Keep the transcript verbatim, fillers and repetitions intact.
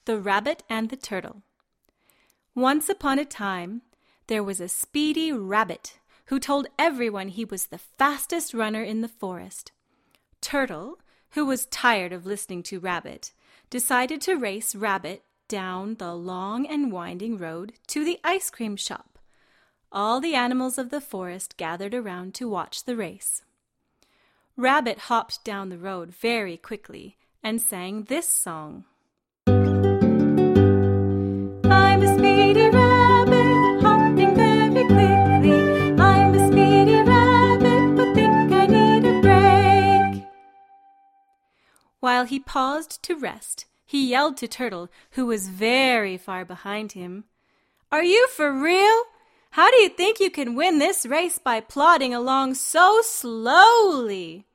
The Rabbit and the Turtle. Once upon a time, there was a speedy rabbit who told everyone he was the fastest runner in the forest. Turtle, who was tired of listening to Rabbit, decided to race Rabbit down the long and winding road to the ice cream shop. All the animals of the forest gathered around to watch the race. Rabbit hopped down the road very quickly and sang this song. I'm a speedy rabbit, hopping very quickly. I'm a speedy rabbit, but think I need a break. While he paused to rest, he yelled to Turtle, who was very far behind him, "Are you for real? How do you think you can win this race by plodding along so slowly?"